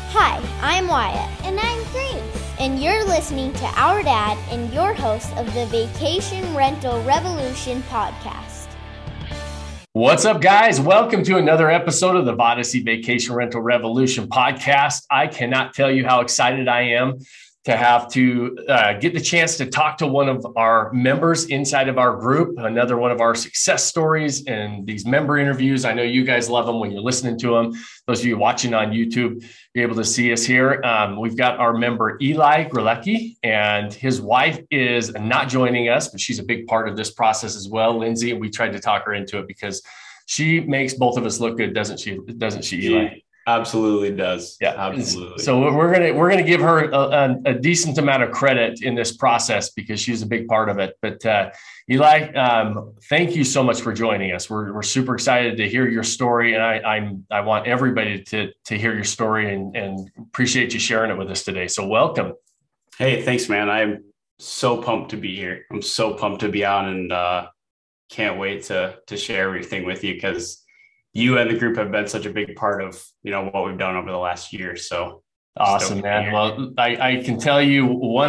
Hi, I'm Wyatt. And I'm Grace. And you're listening to Our Dad and your host of the Vacation Rental Revolution podcast. What's up, guys? Welcome to another episode of the Vodacy Vacation Rental Revolution podcast. I cannot tell you how excited I am to have to get the chance to talk to one of our members inside of our group, another one of our success stories and these member interviews. I know you guys love them when you're listening to them. Those of you watching on YouTube, you're able to see us here. We've got our member, Eli Grelecki, and his wife is not joining us, but she's a big part of this process as well, Lindsay. And we tried to talk her into it because she makes both of us look good, doesn't she? Doesn't she, Eli? Absolutely does. Yeah, absolutely. So we're gonna give her a decent amount of credit in this process because she's a big part of it. But Eli, thank you so much for joining us. We're super excited to hear your story, and I want everybody to hear your story and appreciate you sharing it with us today. So welcome. Hey, thanks, man. I'm so pumped to be here. I'm so pumped to be on, and can't wait to share everything with you because you and the group have been such a big part of, what we've done over the last year. So awesome, man. Well, I can tell you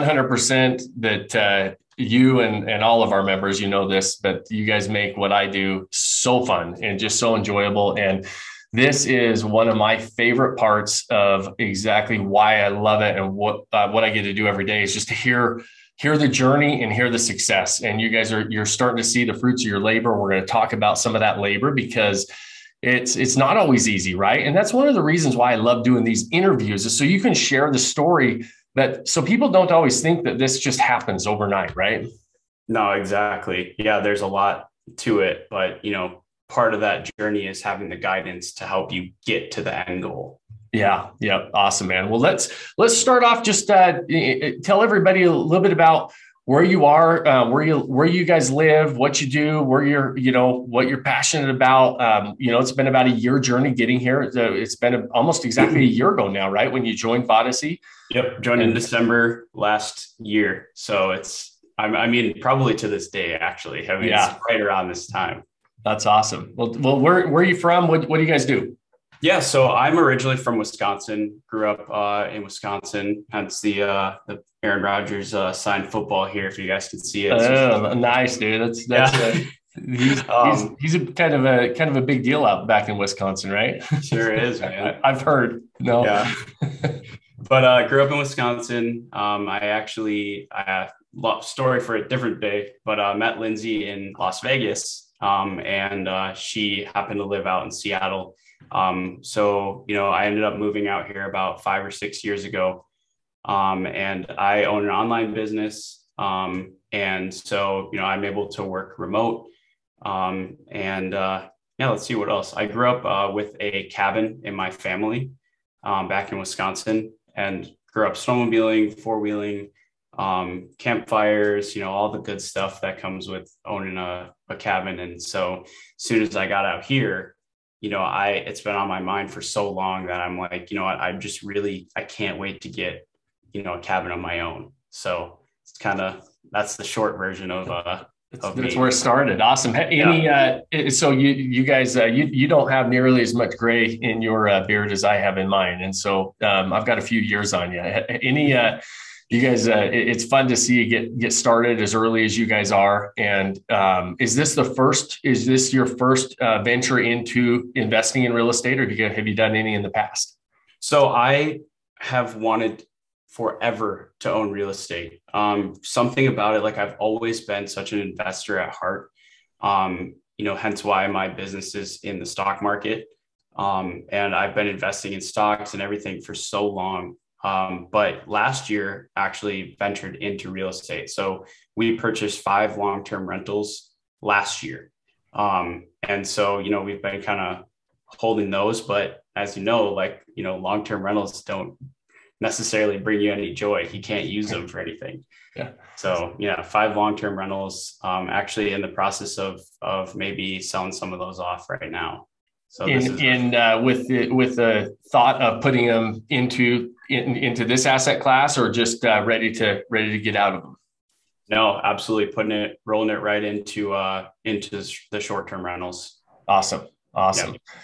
100% that you and all of our members, this, but you guys make what I do so fun and just so enjoyable. And this is one of my favorite parts of exactly why I love it. And what I get to do every day is just to hear the journey and hear the success. And you guys you're starting to see the fruits of your labor. We're going to talk about some of that labor because it's not always easy, right? And that's one of the reasons why I love doing these interviews is so you can share the story so people don't always think that this just happens overnight, right? No, exactly. Yeah, there's a lot to it, but part of that journey is having the guidance to help you get to the end goal. Yeah. Awesome, man. Well, let's start off. Just tell everybody a little bit about where you are, where you guys live, what you do, where what you're passionate about. It's been about a year journey getting here. It's been almost exactly a year ago now, right? When you joined Vodacy. Yep. Joined in December last year. So probably to this day, actually. It's right around this time. That's awesome. Well, where are you from? What do you guys do? Yeah, so I'm originally from Wisconsin, grew up in Wisconsin, hence the Aaron Rodgers signed football here, if you guys can see it. Oh, nice, dude. That's he's a kind of a big deal out back in Wisconsin, right? Sure is, man. I've heard. No. Yeah. But grew up in Wisconsin. Story for a different day, but met Lindsay in Las Vegas, and she happened to live out in Seattle. I ended up moving out here about 5 or 6 years ago. And I own an online business. And so, I'm able to work remote. Let's see what else. I grew up, with a cabin in my family, back in Wisconsin, and grew up snowmobiling, four-wheeling, campfires, all the good stuff that comes with owning a cabin. And so as soon as I got out here, it's been on my mind for so long that I'm like, I can't wait to get, a cabin of my own. So it's that's the short version of that's where it started. Awesome. So you guys, you don't have nearly as much gray in your beard as I have in mine. And so I've got a few years on you. You guys, it's fun to see you get started as early as you guys are. And is this your first venture into investing in real estate, or have you done any in the past? So I have wanted forever to own real estate. Something about it, like I've always been such an investor at heart. Hence why my business is in the stock market. And I've been investing in stocks and everything for so long. But last year actually ventured into real estate. So we purchased 5 long-term rentals last year. And so, we've been kind of holding those, but as long-term rentals don't necessarily bring you any joy. You can't use them for anything. Yeah. So 5 long-term rentals, actually in the process of maybe selling some of those off right now. So with the thought of putting them into this asset class, or just ready to get out of them? No, absolutely. Rolling it right into the short-term rentals. Awesome. Yep.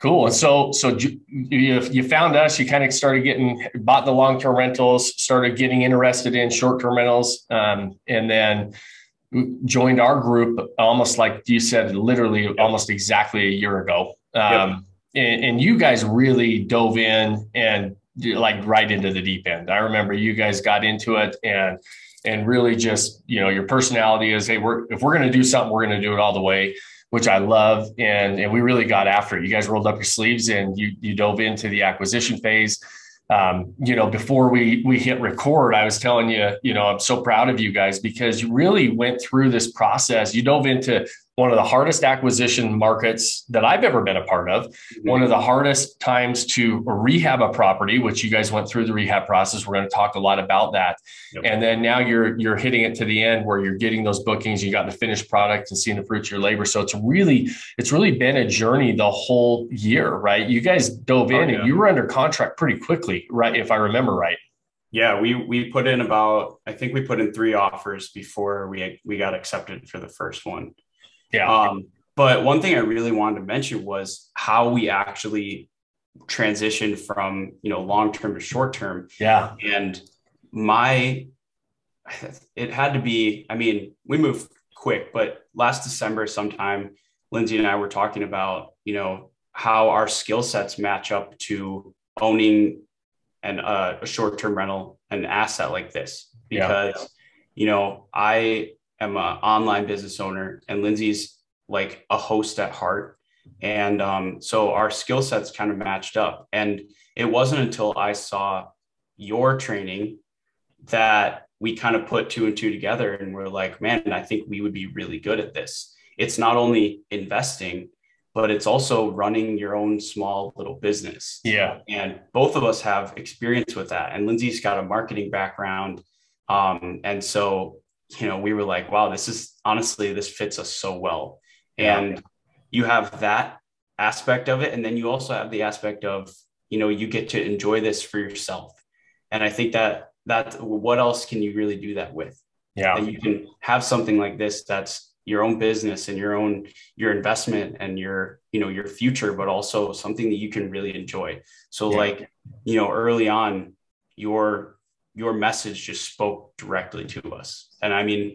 Cool. And so you found us, you kind of started bought the long-term rentals, started getting interested in short-term rentals, and then joined our group almost like you said, literally almost exactly a year ago. And you guys really dove in and like right into the deep end. I remember you guys got into it and really just, your personality is, hey, if we're going to do something, we're going to do it all the way, which I love. And we really got after it. You guys rolled up your sleeves and you dove into the acquisition phase. Before we hit record, I was telling you, I'm so proud of you guys because you really went through this process. You dove into one of the hardest acquisition markets that I've ever been a part of, one of the hardest times to rehab a property, which you guys went through the rehab process. We're going to talk a lot about that. Yep. And then now you're hitting it to the end where you're getting those bookings, you got the finished product and seeing the fruits of your labor. So it's really been a journey the whole year, right? You guys dove in and you were under contract pretty quickly, right? If I remember right. Yeah, we put in I think we put in 3 offers before we got accepted for the first one. Yeah. But one thing I really wanted to mention was how we actually transitioned from, long-term to short-term. Yeah. And it had to be, we moved quick, but last December sometime, Lindsay and I were talking about, how our skill sets match up to owning a short-term rental, an asset like this, because, I am an online business owner and Lindsay's like a host at heart. And so our skill sets kind of matched up. And it wasn't until I saw your training that we kind of put 2 and 2 together and we're like, man, I think we would be really good at this. It's not only investing, but it's also running your own small little business. Yeah. And both of us have experience with that. And Lindsay's got a marketing background. And so, we were like, wow, this fits us so well. And you have that aspect of it. And then you also have the aspect of, you get to enjoy this for yourself. And I think that what else can you really do that with? Yeah. And you can have something like this, that's your own business and your investment and your future, but also something that you can really enjoy. So early on, your message just spoke directly to us. And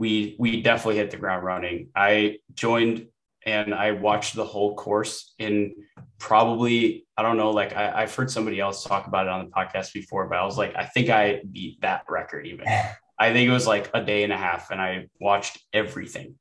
we definitely hit the ground running. I joined and I watched the whole course in probably, I don't know, I've heard somebody else talk about it on the podcast before, but I was like, I think I beat that record even. I think it was like a day and a half and I watched everything.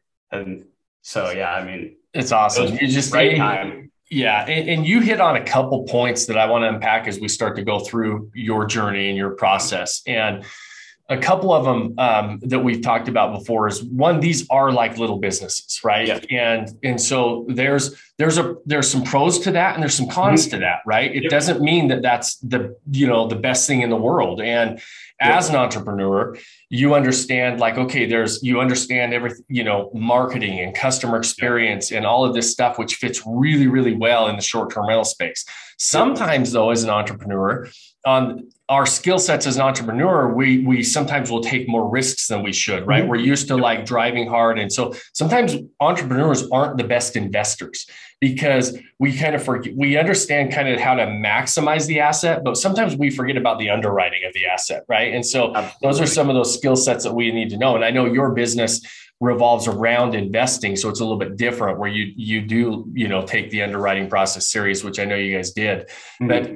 And so, it's awesome. You just right time. Yeah. And you hit on a couple points that I want to unpack as we start to go through your journey and your process. And a couple of them that we've talked about before is one, these are like little businesses, right? Yeah. And so there's some pros to that and there's some cons to that, right? It doesn't mean that that's the best thing in the world. And as an entrepreneur, you understand you understand everything, marketing and customer experience and all of this stuff, which fits really, really well in the short-term rental space. Sometimes though, as an entrepreneur, on our skill sets as an entrepreneur, we sometimes will take more risks than we should, right? We're used to driving hard. And so sometimes entrepreneurs aren't the best investors because we kind of forget, we understand kind of how to maximize the asset, but sometimes we forget about the underwriting of the asset, right? And so those are some of those skill sets that we need to know. And I know your business revolves around investing. So it's a little bit different where you do, take the underwriting process serious, which I know you guys did, but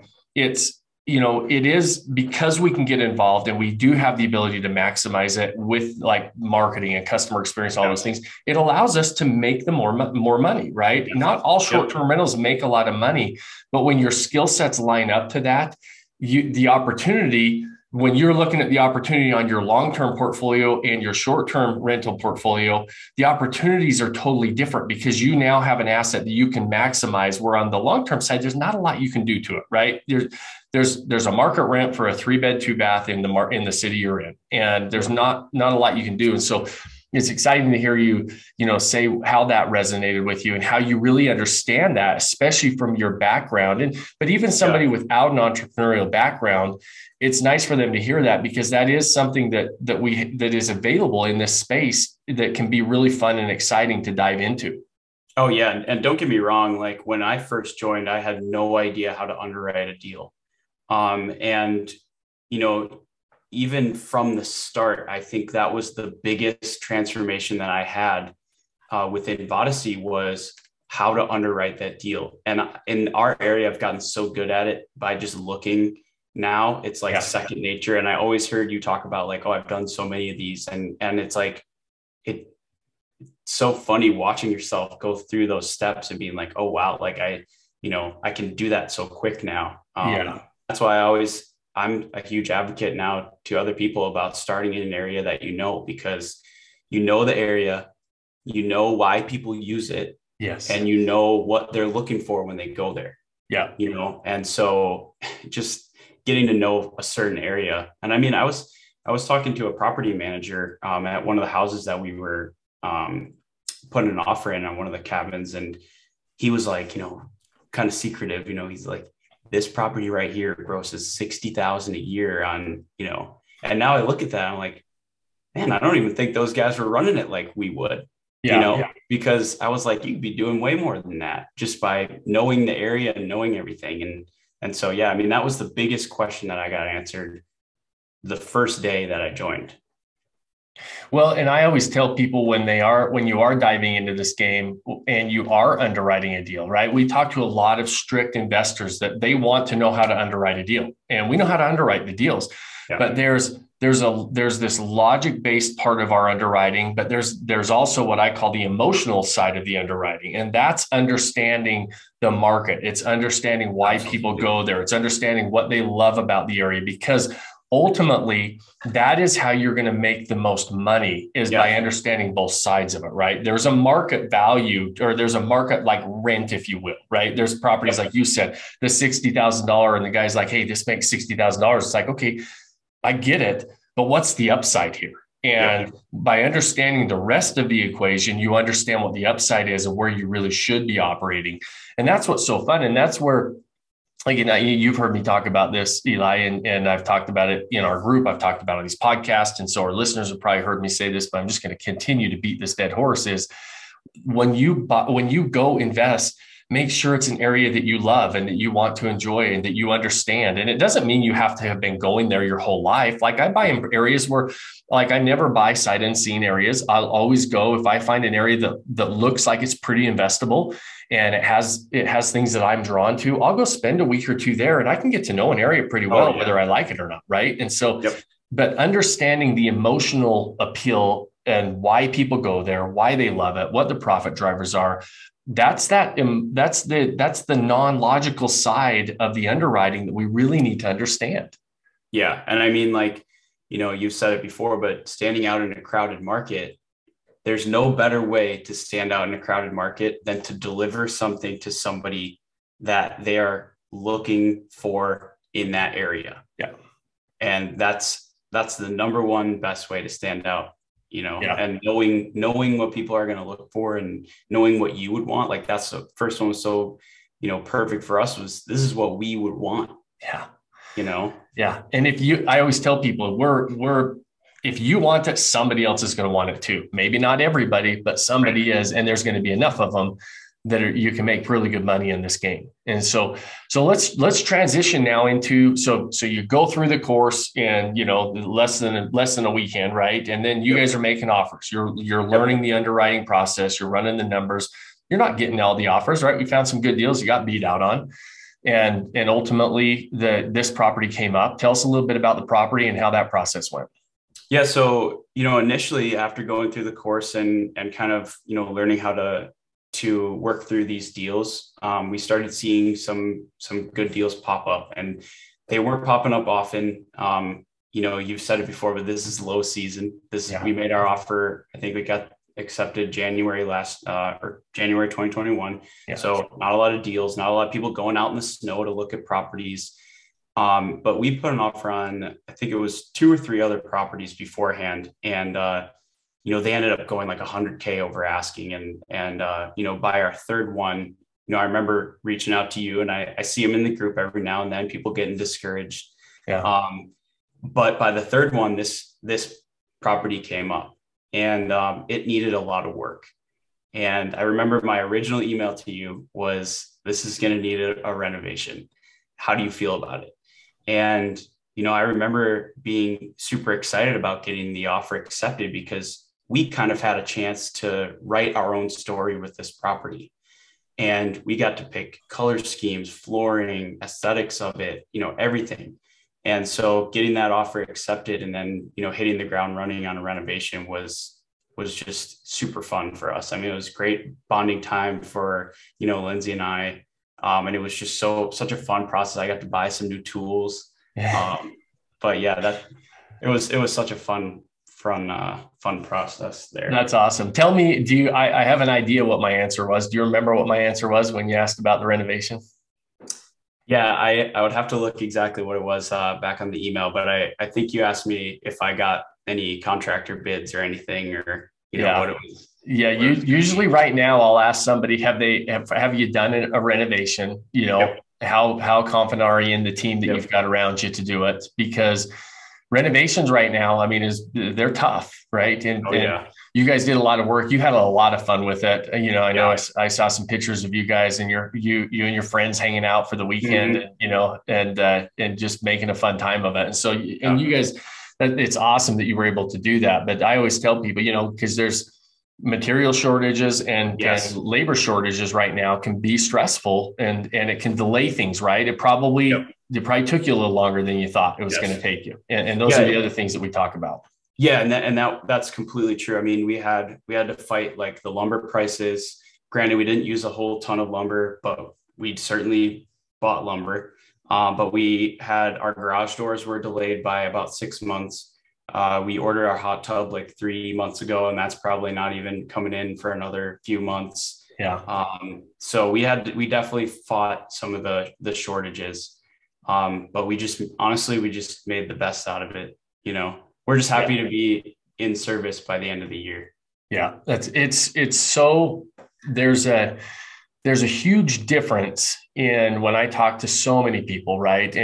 it is because we can get involved and we do have the ability to maximize it with marketing and customer experience, all those things. It allows us to make the more money, right? Not all short-term rentals make a lot of money, but when your skill sets line up to that, the opportunity, when you're looking at the opportunity on your long-term portfolio and your short-term rental portfolio, the opportunities are totally different because you now have an asset that you can maximize, where on the long-term side, there's not a lot you can do to it, right? There's a market rent for a 3-bed, 2-bath in the city you're in, and there's not a lot you can do. And so it's exciting to hear you say how that resonated with you and how you really understand that, especially from your background. But even somebody without an entrepreneurial background, it's nice for them to hear that, because that is something that is available in this space that can be really fun and exciting to dive into. Oh yeah. And don't get me wrong. Like when I first joined, I had no idea how to underwrite a deal. And, you know, even from the start, I think that was the biggest transformation that I had within Vodacy was how to underwrite that deal. And in our area, I've gotten so good at it by just looking now. It's like second nature. And I always heard you talk about like, oh, I've done so many of these. And it's like, it's so funny watching yourself go through those steps and being like, oh, wow, like I can do that so quick now. That's why I'm a huge advocate now to other people about starting in an area that because you know the area, you know why people use it. Yes. And you know what they're looking for when they go there. Yeah. And so just getting to know a certain area. And I mean, I was talking to a property manager at one of the houses that we were putting an offer in on one of the cabins. And he was like, kind of secretive, he's like, this property right here grosses 60,000 a year on, and now I look at that, I'm like, man, I don't even think those guys were running it like we would, because I was like, you'd be doing way more than that just by knowing the area and knowing everything. And so, yeah, I mean, that was the biggest question that I got answered the first day that I joined. Well, and I always tell people when you are diving into this game and you are underwriting a deal, right? We talk to a lot of strict investors that they want to know how to underwrite a deal, and we know how to underwrite the deals, but there's this logic-based part of our underwriting, but there's also what I call the emotional side of the underwriting. And that's understanding the market. It's understanding why people go there. It's understanding what they love about the area, because ultimately, that is how you're going to make the most money is by understanding both sides of it, right? There's a market value, or there's a market like rent, if you will, right? There's properties like you said, the $60,000, and the guy's like, hey, this makes $60,000. It's like, okay, I get it, but what's the upside here? And by understanding the rest of the equation, you understand what the upside is and where you really should be operating. And that's what's so fun. And that's where, like, you've heard me talk about this, Eli, and I've talked about it in our group. I've talked about it on these podcasts. And so our listeners have probably heard me say this, but I'm just going to continue to beat this dead horse is when you go invest, make sure it's an area that you love and that you want to enjoy and that you understand. And it doesn't mean you have to have been going there your whole life. Like I buy in areas where, like, I never buy sight unseen areas. I'll always go if I find an area that looks like it's pretty investable and it has things that I'm drawn to, I'll go spend a week or two there and I can get to know an area pretty well, whether I like it or not. Right. And so, but understanding the emotional appeal and why people go there, why they love it, what the profit drivers are, that's the non-logical side of the underwriting that we really need to understand. Yeah. And I mean, like, you've said it before, but standing out in a crowded market, there's no better way to stand out in a crowded market than to deliver something to somebody that they are looking for in that area. Yeah. And that's the number one best way to stand out, and knowing what people are going to look for and knowing what you would want. Like that's the first one was so, perfect for us was this is what we would want. Yeah. Yeah. And I always tell people if you want it, somebody else is going to want it too. Maybe not everybody, but somebody is, and there's going to be enough of them that you can make really good money in this game. And so let's transition now into, so you go through the course in, less than a weekend, right? And then you guys are making offers. You're learning the underwriting process. You're running the numbers. You're not getting all the offers, right? You found some good deals you got beat out on. And ultimately this property came up. Tell us a little bit about the property and how that process went. Yeah. So, initially after going through the course and kind of, learning how to work through these deals, we started seeing some good deals pop up, and they weren't popping up often. You've said it before, but this is low season. We made our offer. I think we got accepted January 2021. Yeah. So not a lot of deals, not a lot of people going out in the snow to look at properties. But we put an offer on, I think it was 2 or 3 other properties beforehand. And, they ended up going like 100K over asking. And by our third one, I remember reaching out to you, and I see them in the group every now and then, people getting discouraged. Yeah. But by the third one, this property came up, and it needed a lot of work. And I remember my original email to you was, this is going to need a renovation. How do you feel about it? And, I remember being super excited about getting the offer accepted because we kind of had a chance to write our own story with this property. And we got to pick color schemes, flooring, aesthetics of it, everything. And so getting that offer accepted and then, hitting the ground running on a renovation was just super fun for us. I mean, it was great bonding time for, Lindsay and I. And it was just such a fun process. I got to buy some new tools. But yeah, it was such a fun process there. That's awesome. Tell me, I have an idea what my answer was. Do you remember what my answer was when you asked about the renovation? Yeah, I would have to look exactly what it was back on the email, but I think you asked me if I got any contractor bids or anything, or what it was. Yeah, usually right now I'll ask somebody, have you done a renovation? Yep. How confident are you in the team that you've got around you to do it? Because renovations right now, I mean, they're tough, right? And you guys did a lot of work. You had a lot of fun with it. I know I saw some pictures of you guys and you and your friends hanging out for the weekend, and just making a fun time of it. And so, and you guys, it's awesome that you were able to do that. But I always tell people, because there's material shortages and labor shortages right now can be stressful and it can delay things, right? It probably took you a little longer than you thought it was going to take you. And those are the other things that we talk about. Yeah. And that's completely true. I mean, we had to fight like the lumber prices. Granted, we didn't use a whole ton of lumber, but we certainly bought lumber. But we had our garage doors were delayed by about 6 months. We ordered our hot tub like 3 months ago, and that's probably not even coming in for another few months. Yeah. So we definitely fought some of the shortages. But we just made the best out of it. We're just happy to be in service by the end of the year. Yeah. There's a huge difference in when I talk to so many people, right?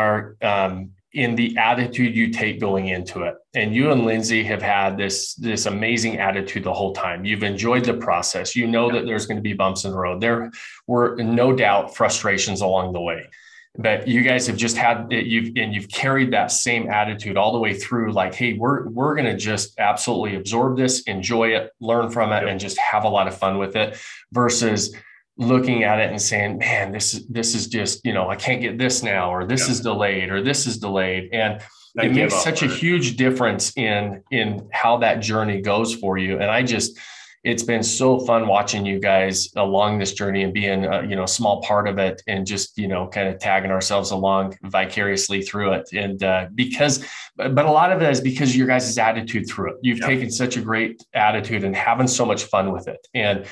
In the attitude you take going into it. And you and Lindsay have had this amazing attitude the whole time. You've enjoyed the process. That there's going to be bumps in the road. There were no doubt frustrations along the way, but you guys have just had it. You've carried that same attitude all the way through. Like, hey, we're going to just absolutely absorb this, enjoy it, learn from it, and just have a lot of fun with it versus looking at it and saying, man, this is just, I can't get this now, or this is delayed, or this is delayed. And it makes such a huge difference in how that journey goes for you. And it's been so fun watching you guys along this journey and being a small part of it, and just, kind of tagging ourselves along vicariously through it. And but a lot of it is because of your guys' attitude through it. You've taken such a great attitude and having so much fun with it. And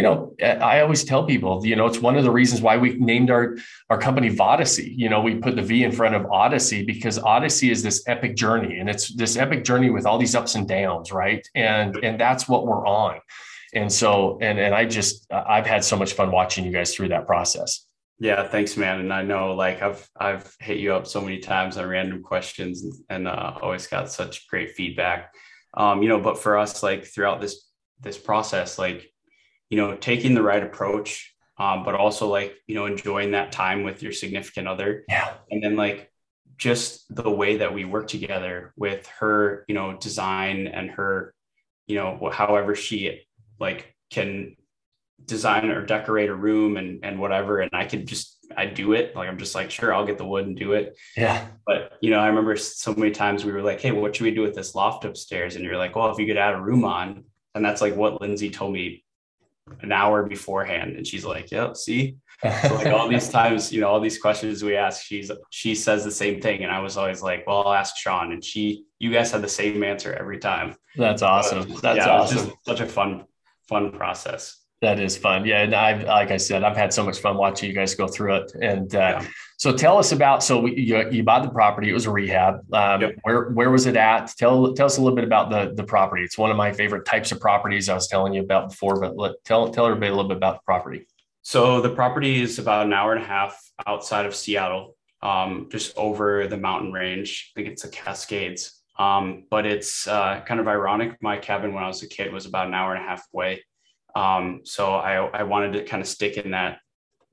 I always tell people, it's one of the reasons why we named our company Vodyssey. We put the V in front of Odyssey because Odyssey is this epic journey, and it's this epic journey with all these ups and downs, right? And that's what we're on. And so, I've had so much fun watching you guys through that process. Yeah, thanks, man. And I know, like, I've hit you up so many times on random questions and always got such great feedback. But for us, like, throughout this process, like, taking the right approach, but also like, enjoying that time with your significant other. Yeah. And then like, just the way that we work together with her, design and her, however she like can design or decorate a room and whatever. And I do it. Like, I'm just like, sure, I'll get the wood and do it. Yeah. But, I remember so many times we were like, hey, what should we do with this loft upstairs? And you're like, well, if you could add a room on. And that's like what Lindsay told me an hour beforehand. And she's like, yeah, see? So like all these times, all these questions we ask, she says the same thing. And I was always like, well, I'll ask Sean. And you guys had the same answer every time. That's awesome. That's awesome. It was just such a fun process. That is fun. Yeah. And like I said, I've had so much fun watching you guys go through it. And so tell us about, you bought the property. It was a rehab. Where was it at? Tell us a little bit about the property. It's one of my favorite types of properties I was telling you about before, but tell everybody a little bit about the property. So the property is about an hour and a half outside of Seattle, just over the mountain range. I think it's the Cascades. But it's kind of ironic. My cabin when I was a kid was about an hour and a half away. So I wanted to kind of stick in that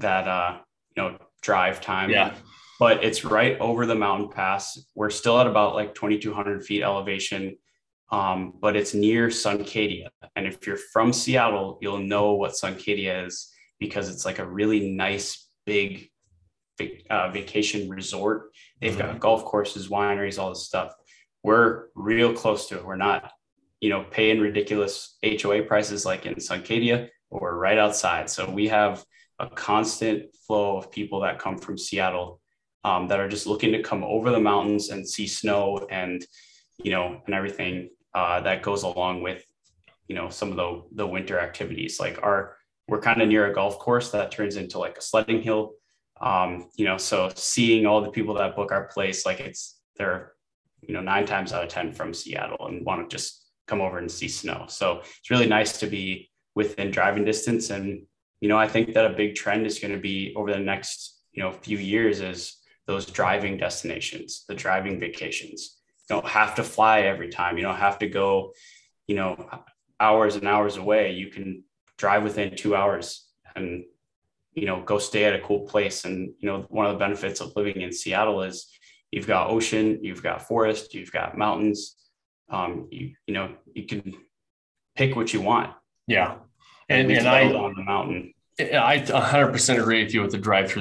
drive time. Yeah. But it's right over the mountain pass. We're still at about like 2,200 feet elevation, but it's near Suncadia. And if you're from Seattle, you'll know what Suncadia is because it's like a really nice, big vacation resort. They've got golf courses, wineries, all this stuff. We're real close to it. We're not, paying ridiculous HOA prices like in Suncadia, but we're right outside. So we have a constant flow of people that come from Seattle that are just looking to come over the mountains and see snow and, and everything that goes along with, some of the winter activities. Like we're kind of near a golf course that turns into like a sledding hill. So seeing all the people that book our place, like they're 9 times out of 10 from Seattle and want to just come over and see snow. So it's really nice to be within driving distance. And, I think that a big trend is going to be over the next, few years is those driving destinations, the driving vacations. You don't have to fly every time. You don't have to go, hours and hours away. You can drive within 2 hours and, go stay at a cool place. And, one of the benefits of living in Seattle is you've got ocean, you've got forest, you've got mountains. You can pick what you want. Yeah. And I on the mountain. I 100% agree with you with the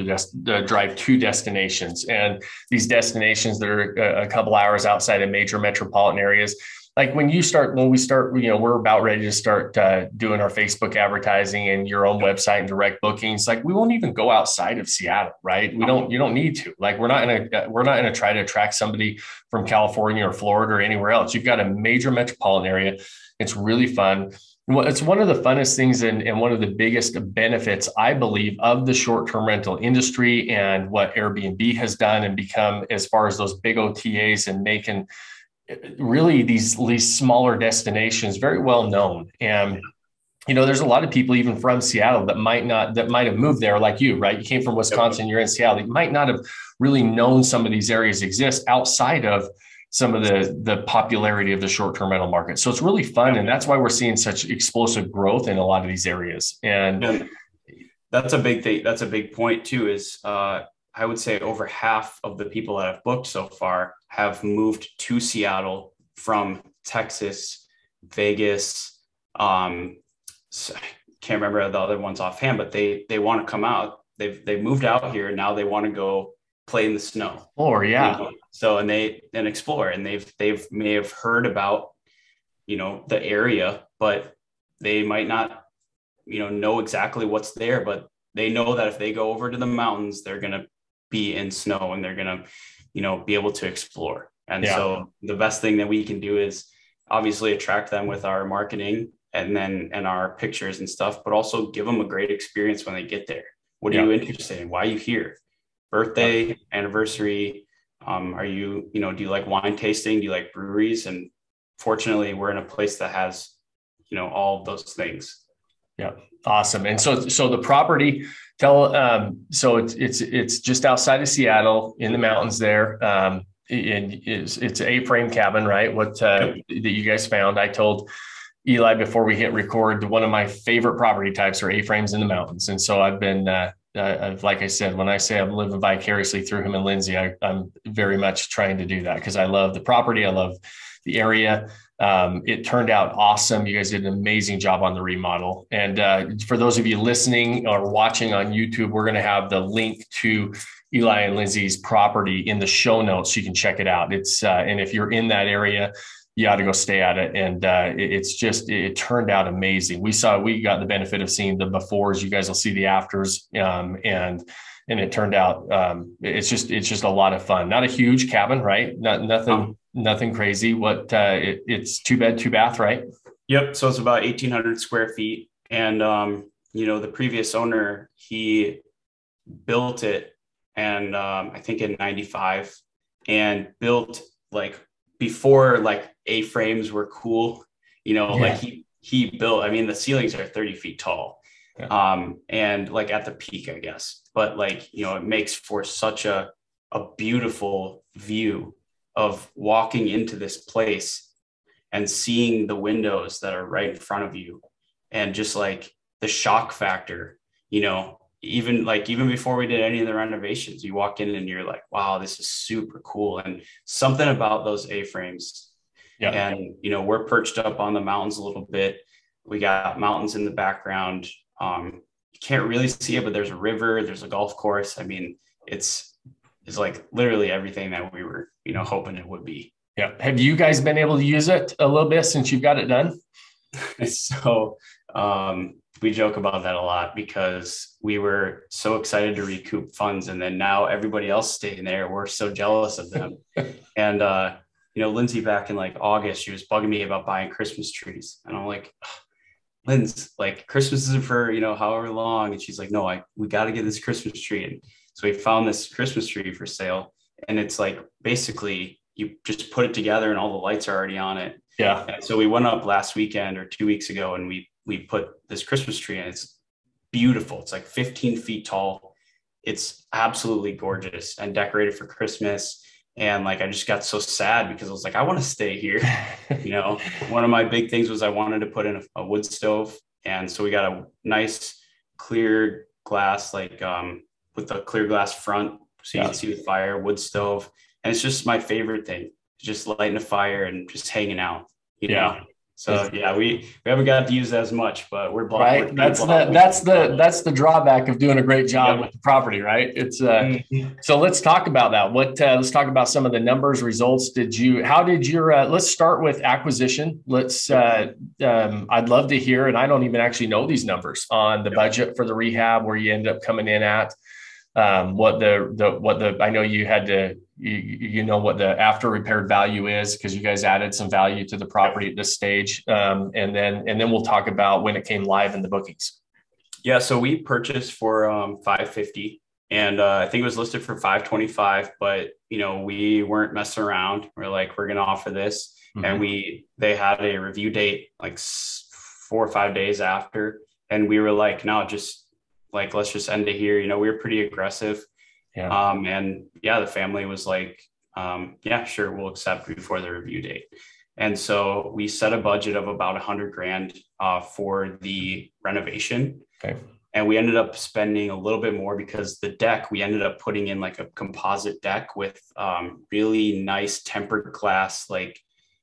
drive to destinations, and these destinations that are a couple hours outside of major metropolitan areas. Like when we start, we're about ready to start doing our Facebook advertising and your own website and direct bookings. Like we won't even go outside of Seattle, right? You don't need to. Like we're not gonna try to attract somebody from California or Florida or anywhere else. You've got a major metropolitan area. It's really fun. It's one of the funnest things and one of the biggest benefits, I believe, of the short-term rental industry and what Airbnb has done and become as far as those big OTAs and making really these smaller destinations very well known. And there's a lot of people even from Seattle that might have moved there like you, right? You came from Wisconsin, you're in Seattle. You might not have really known some of these areas exist outside of some of the popularity of the short-term rental market. So it's really fun. And that's why we're seeing such explosive growth in a lot of these areas. And that's a big thing. That's a big point too, is I would say over half of the people that I've booked so far have moved to Seattle from Texas, Vegas. Can't remember the other ones offhand, but they want to come out. They've moved out here. Now they want to go play in the snow. Yeah. So, and explore, and they may have heard about, the area, but they might not, know exactly what's there, but they know that if they go over to the mountains, they're going to be in snow and they're going to, be able to explore. And so the best thing that we can do is obviously attract them with our marketing and our pictures and stuff, but also give them a great experience when they get there. What are you interested in? Why are you here? Birthday, anniversary. Are you, do you like wine tasting? Do you like breweries? And fortunately, we're in a place that has, all of those things. Yeah. Awesome. And so the property, so it's just outside of Seattle in the mountains there. And it's an A-frame cabin, right? That you guys found. I told Eli before we hit record, one of my favorite property types are A-frames in the mountains. And so I've been, like I said, when I say I'm living vicariously through him and Lindsay, I'm very much trying to do that because I love the property. I love the area. It turned out awesome. You guys did an amazing job on the remodel. And for those of you listening or watching on YouTube, we're going to have the link to Eli and Lindsay's property in the show notes so you can check it out. It's and if you're in that area, you ought to go stay at it. And it turned out amazing. We got the benefit of seeing the befores. You guys will see the afters. And it turned out, it's just a lot of fun. Not a huge cabin, right? Nothing crazy. It's 2 bed, 2 bath, right? Yep. So it's about 1,800 square feet. And, the previous owner, he built it and I think in 95 and built before A-frames were cool, like he built, the ceilings are 30 feet tall. Yeah. And at the peak, I guess, but it makes for such a beautiful view of walking into this place and seeing the windows that are right in front of you and just like the shock factor, you know, even before we did any of the renovations, you walk in and you're like, wow, this is super cool. And something about those A-frames. Yeah. And, you know, we're perched up on the mountains a little bit. We got mountains in the background. You can't really see it, but there's a river, there's a golf course. I mean, it's like literally everything that we were, you know, hoping it would be. Yeah. Have you guys been able to use it a little bit since you've got it done? So we joke about that a lot because we were so excited to recoup funds, and then now everybody else staying there. We're so jealous of them. And you know, Lindsay, back in like August, she was bugging me about buying Christmas trees, and I'm like, Lindsay, like Christmas isn't for, you know, however long. And she's like, no, we got to get this Christmas tree. And so we found this Christmas tree for sale, and it's like basically you just put it together and all the lights are already on it. Yeah. And so we went up last weekend or 2 weeks ago, and we put this Christmas tree, and it's beautiful. It's like 15 feet tall. It's absolutely gorgeous and decorated for Christmas. And like, I just got so sad because I was like, I want to stay here. You know, one of my big things was I wanted to put in a wood stove. And so we got a nice clear glass, like with a clear glass front, so you can see the fire, wood stove. And it's just my favorite thing, just lighting a fire and just hanging out, you know? So yeah, we haven't got to use that as much, but we're right. That's the drawback of doing a great job with the property, right? It's so let's talk about that. Let's talk about some of the numbers, results. Let's start with acquisition. I'd love to hear, and I don't even actually know these numbers on the budget for the rehab, where you ended up coming in at. I know you had to, you know what the after repaired value is, because you guys added some value to the property at this stage. And then we'll talk about when it came live in the bookings. Yeah. So we purchased for $550, and I think it was listed for $525, but you know, we weren't messing around. We're like, we're going to offer this. Mm-hmm. And they had a review date like 4 or 5 days after. And we were like, no, let's just end it here. You know, we were pretty aggressive. Yeah. And yeah, the family was like, yeah, sure, we'll accept before the review date. And so we set a budget of about $100,000 for the renovation. Okay. And we ended up spending a little bit more because the deck, we ended up putting in like a composite deck with really nice tempered glass, like,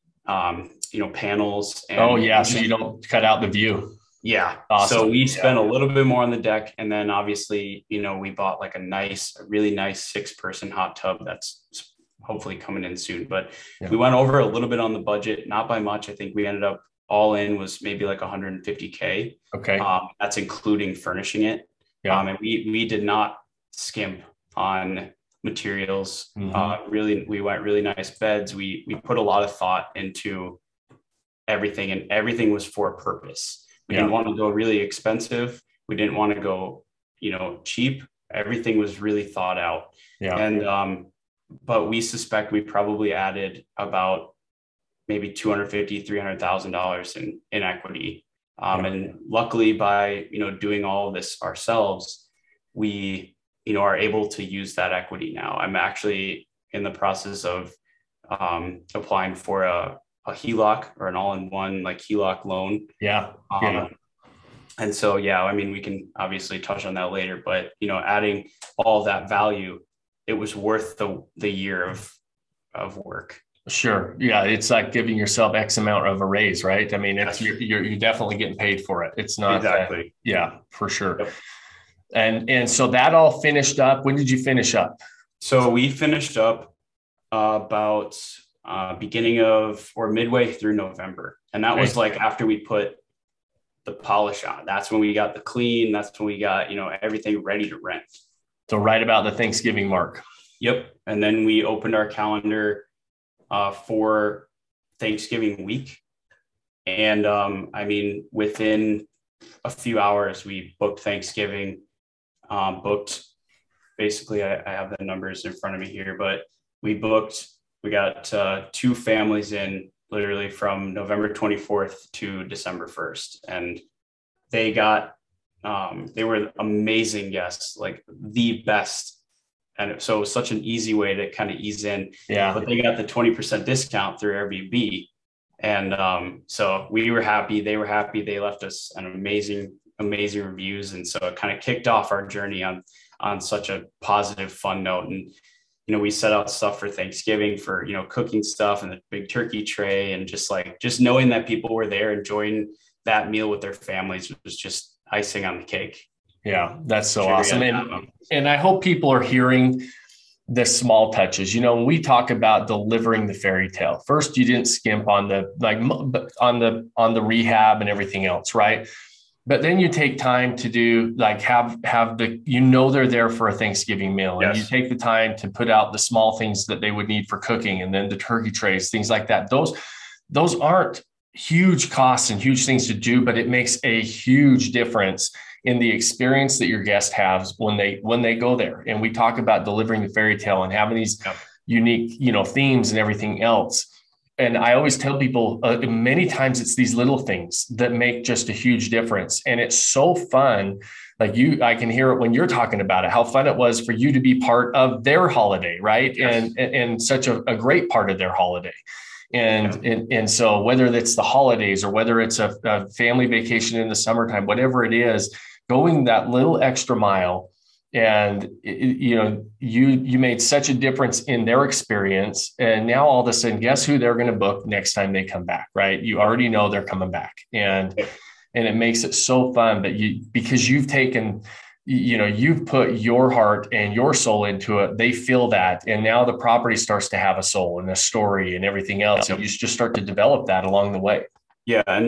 you know, panels. And so you don't cut out the view. Yeah. Awesome. So we spent a little bit more on the deck. And then obviously, you know, we bought like a really nice 6-person hot tub that's hopefully coming in soon. But we went over a little bit on the budget, not by much. I think we ended up all in was maybe like $150K. Okay. That's including furnishing it. Yeah. And we did not skimp on materials. Mm-hmm. We went really nice beds. We put a lot of thought into everything, and everything was for a purpose. We didn't want to go really expensive. We didn't want to go, you know, cheap. Everything was really thought out. Yeah. And, but we suspect we probably added about maybe $250,000, $300,000 in equity. And luckily by, you know, doing all of this ourselves, we, you know, are able to use that equity now. I'm actually in the process of applying for a HELOC, or an all-in-one like HELOC loan. Yeah. And so, I mean, we can obviously touch on that later, but, you know, adding all of that value, it was worth the year of work. Sure. Yeah. It's like giving yourself X amount of a raise, right? I mean, you're definitely getting paid for it. It's not exactly. Yeah, for sure. Yep. And so that all finished up. When did you finish up? So we finished up about beginning of or midway through November. And that was like after we put the polish on. That's when we got the clean. That's when we got, you know, everything ready to rent. So right about the Thanksgiving mark. Yep. And then we opened our calendar for Thanksgiving week. And I mean, within a few hours, we booked Thanksgiving, booked basically, I have the numbers in front of me here, but we got 2 families in literally from November 24th to December 1st. And they were amazing guests, like the best. And so it was such an easy way to kind of ease in. Yeah. But they got the 20% discount through Airbnb. And so we were happy, they were happy. They left us an amazing reviews. And so it kind of kicked off our journey on such a positive, fun note. And, we set out stuff for Thanksgiving for, cooking stuff and the big turkey tray, and just knowing that people were there enjoying that meal with their families was just icing on the cake. Yeah, that's so awesome. And I hope people are hearing the small touches. When we talk about delivering the fairy tale, first, you didn't skimp on the rehab and everything else, right? But then you take time to do have they're there for a Thanksgiving meal, and you take the time to put out the small things that they would need for cooking, and then the turkey trays, things like that. Those aren't huge costs and huge things to do, but it makes a huge difference in the experience that your guest has when they go there. And we talk about delivering the fairy tale and having these unique, themes and everything else. And I always tell people many times it's these little things that make just a huge difference. And it's so fun. I can hear it when you're talking about it, how fun it was for you to be part of their holiday, right? Yes. And such a great part of their holiday. And so whether it's the holidays or whether it's a family vacation in the summertime, whatever it is, going that little extra mile, and you made such a difference in their experience. And now all of a sudden, guess who they're going to book next time they come back, right? You already know they're coming back, and it makes it so fun because you've taken, you've put your heart and your soul into it. They feel that, and now the property starts to have a soul and a story and everything else. And you just start to develop that along the way. Yeah, and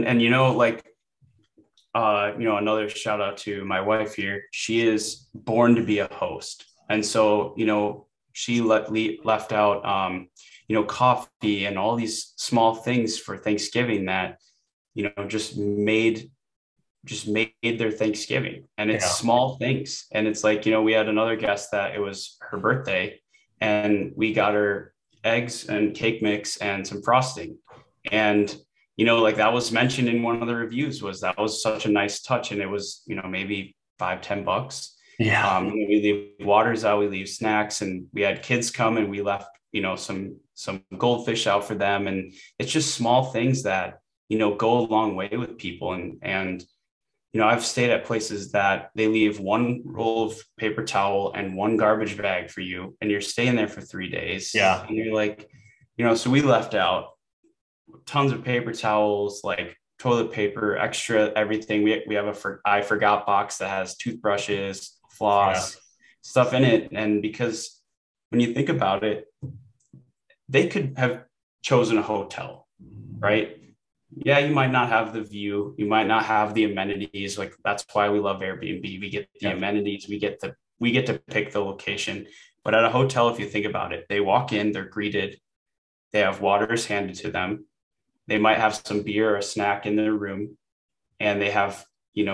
another shout out to my wife here. She is born to be a host. And so, she left out, coffee and all these small things for Thanksgiving that, just made their Thanksgiving. And it's small things. And it's we had another guest that it was her birthday, and we got her eggs and cake mix and some frosting. And that was mentioned in one of the reviews, that was such a nice touch. And it was, maybe $5-10. Yeah. We leave waters out, we leave snacks, and we had kids come and we left, some goldfish out for them. And it's just small things that, go a long way with people. And, I've stayed at places that they leave one roll of paper towel and one garbage bag for you, and you're staying there for 3 days. Yeah. And you're so we left out tons of paper towels, toilet paper, extra everything. We have I forgot box that has toothbrushes, floss, stuff in it. And because when you think about it, they could have chosen a hotel, right? Yeah, you might not have the view, you might not have the amenities. That's why we love Airbnb. We get the amenities, we get to pick the location. But at a hotel, if you think about it, they walk in, they're greeted, they have waters handed to them. They might have some beer or a snack in their room, and they have,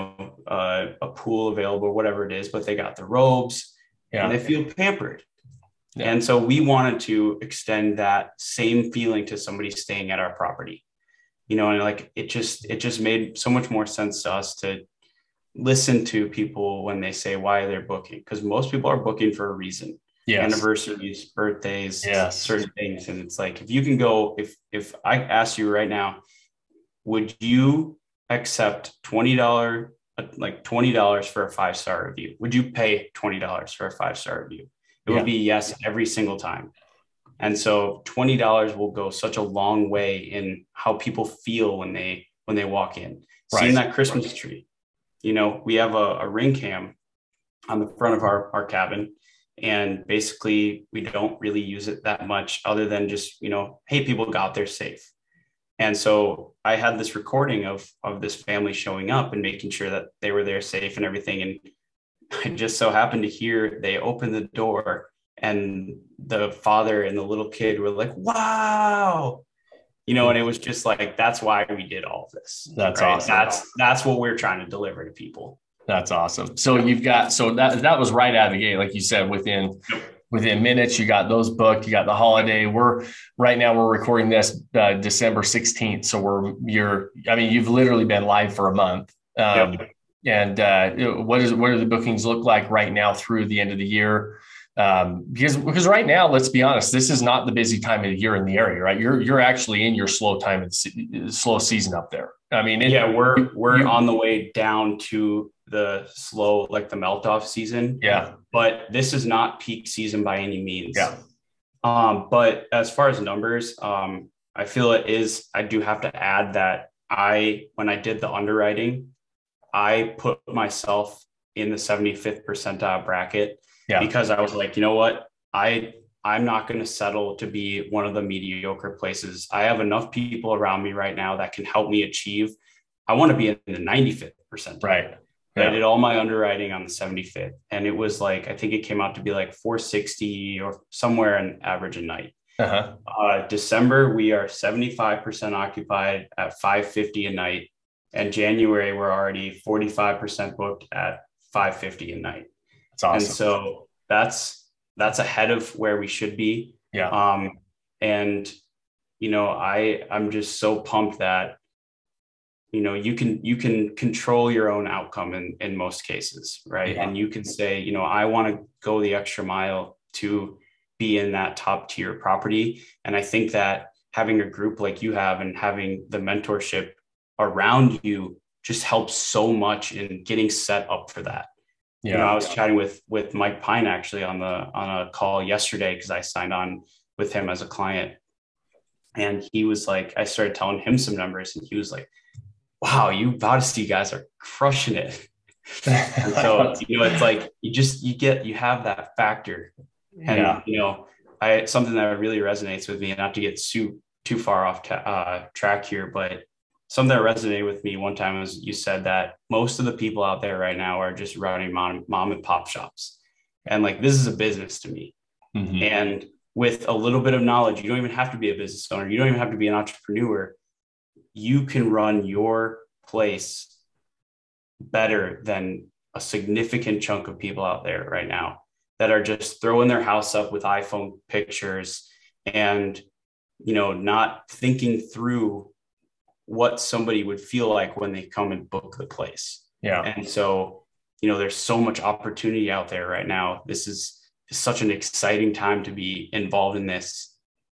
a pool available, whatever it is, but they got the robes and they feel pampered. Yeah. And so we wanted to extend that same feeling to somebody staying at our property, and it just made so much more sense to us to listen to people when they say why they're booking, because most people are booking for a reason. Anniversaries, birthdays, certain things. And it's if you can go, if I ask you right now, would you accept $20 for a 5-star review? Would you pay $20 for a 5-star review? It would be yes every single time. And so $20 will go such a long way in how people feel when they walk in. Right. Seeing that Christmas tree, we have a ring cam on the front of our cabin. And basically, we don't really use it that much other than just, hey, people got there safe. And so I had this recording of this family showing up and making sure that they were there safe and everything. And I just so happened to hear they opened the door, and the father and the little kid were like, wow, and it was just that's why we did all of this. That's awesome. That's what we're trying to deliver to people. That's awesome. So that was right out of the gate. Like you said, within minutes, you got those booked, you got the holiday. Right now we're recording this December 16th. So you've literally been live for a month. And what do the bookings look like right now through the end of the year? Because right now, let's be honest, this is not the busy time of the year in the area, right? You're actually in your slow time and slow season up there. I mean, we're on the way down to the slow, like the melt off season. Yeah. But this is not peak season by any means. Yeah. But as far as numbers, I feel I do have to add that when I did the underwriting, I put myself in the 75th percentile bracket because I was like, you know what? I'm not going to settle to be one of the mediocre places. I have enough people around me right now that can help me achieve. I want to be in the 95th percentile. Right. Yeah. I did all my underwriting on the 75th, and it was like, I think it came out to be like 460 or somewhere in average a night. December, we are 75% occupied at 550 a night. And January, we're already 45% booked at 550 a night. That's awesome. And so that's ahead of where we should be. Yeah. And, I'm just so pumped that, you can control your own outcome in most cases. Right. Yeah. And you can say, I want to go the extra mile to be in that top tier property. And I think that having a group like you have and having the mentorship around you just helps so much in getting set up for that. Yeah. I was chatting with Mike Pine actually on a call yesterday, because I signed on with him as a client. And he was like, I started telling him some numbers, and he was like, wow, you Odyssey guys are crushing it. And so, it's like, you have that factor. And, something that really resonates with me, not to get too far off track here, but something that resonated with me one time was you said that most of the people out there right now are just running mom and pop shops. And like, this is a business to me. Mm-hmm. And with a little bit of knowledge, you don't even have to be a business owner. You don't even have to be an entrepreneur. You can run your place better than a significant chunk of people out there right now that are just throwing their house up with iPhone pictures and, not thinking through what somebody would feel like when they come and book the place. Yeah. And so, there's so much opportunity out there right now. This is such an exciting time to be involved in this,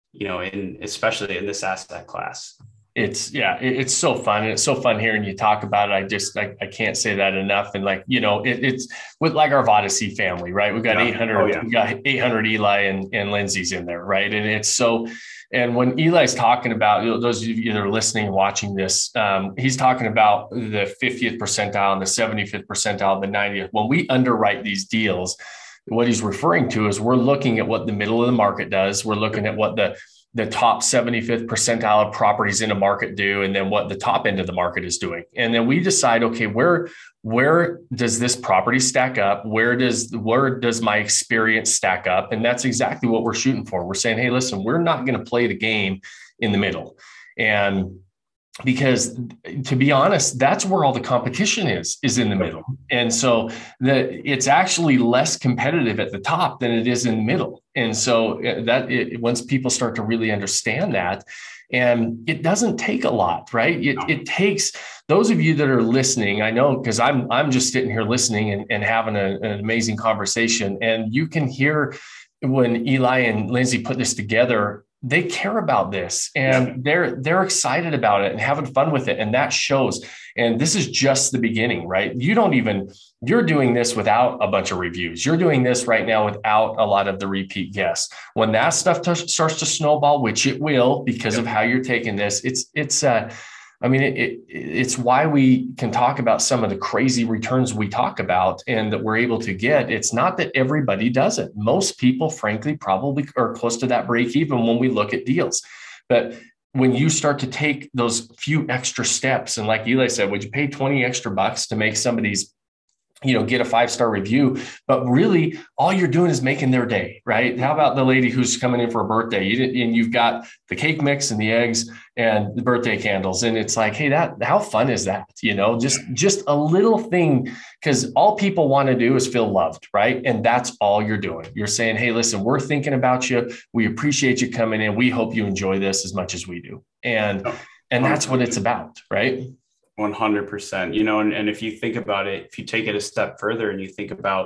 especially in this asset class. It's so fun. And it's so fun hearing you talk about it. I can't say that enough. And like, it's with like our Odyssey family, right? We've got 800, we got 800 Eli and Lindsay's in there. Right. And it's so, and when Eli's talking about, those of you that are listening and watching this, he's talking about the 50th percentile and the 75th percentile, the 90th. When we underwrite these deals, what he's referring to is we're looking at what the middle of the market does. We're looking at what the top 75th percentile of properties in a market do, and then what the top end of the market is doing. And then we decide, okay, where does this property stack up? Where does my experience stack up? And that's exactly what we're shooting for. We're saying, hey, listen, we're not going to play the game in the middle. And because to be honest, that's where all the competition is in the middle. And so it's actually less competitive at the top than it is in the middle. And so once people start to really understand that, and it doesn't take a lot, right? It takes those of you that are listening. I know, because I'm just sitting here listening and having an amazing conversation. And you can hear when Eli and Lindsay put this together, they care about this and they're excited about it and having fun with it. And that shows. And this is just the beginning, right? You're doing this without a bunch of reviews. You're doing this right now without a lot of the repeat guests. When that stuff starts to snowball, which it will, because of how you're taking this, it's why we can talk about some of the crazy returns we talk about and that we're able to get. It's not that everybody does it. Most people, frankly, probably are close to that break even when we look at deals. But when you start to take those few extra steps, and like Eli said, would you pay 20 extra bucks to make somebody's get a 5-star review, but really all you're doing is making their day, right? How about the lady who's coming in for a birthday and you've got the cake mix and the eggs and the birthday candles. And it's like, hey, how fun is that? Just a little thing, because all people want to do is feel loved, right? And that's all you're doing. You're saying, hey, listen, we're thinking about you. We appreciate you coming in. We hope you enjoy this as much as we do. And that's what it's about, right? 100%, and if you think about it, if you take it a step further and you think about,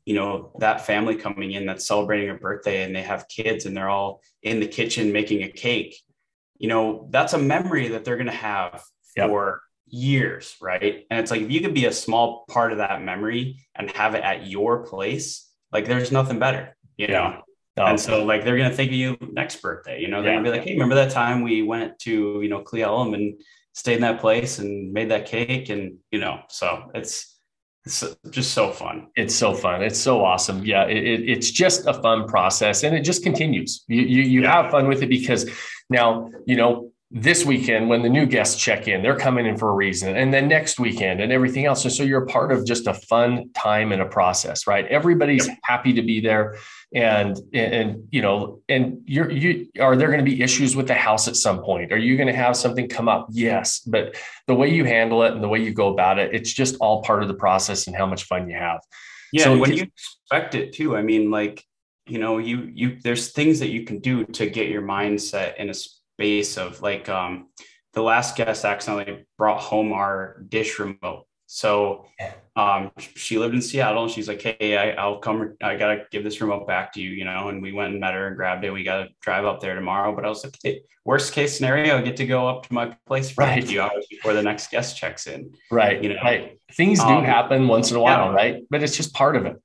that family coming in that's celebrating a birthday and they have kids and they're all in the kitchen making a cake, that's a memory that they're going to have for years. Right. And it's like, if you could be a small part of that memory and have it at your place, like there's nothing better, know? And so like, they're going to think of you next birthday, they're going to be like, hey, remember that time we went to, Cle Elum and stayed in that place and made that cake? And, so it's just so fun. It's so fun. It's so awesome. Yeah. It's just a fun process, and it just continues. You have fun with it, because now, this weekend, when the new guests check in, they're coming in for a reason, and then next weekend and everything else. And so you're a part of just a fun time and a process, right? Everybody's happy to be there. And are there going to be issues with the house at some point? Are you going to have something come up? Yes. But the way you handle it and the way you go about it, it's just all part of the process and how much fun you have. Yeah. So when you expect it too, I mean, like, there's things that you can do to get your mindset in a space of like, the last guest accidentally brought home our dish remote. So she lived in Seattle, and she's like, hey, I'll come. I got to give this remote back to you, and we went and met her and grabbed it. We got to drive up there tomorrow. But I was like, hey, worst case scenario, I get to go up to my place for a few hours before the next guest checks in. Right. Right. Things do happen once in a while, right? But it's just part of it.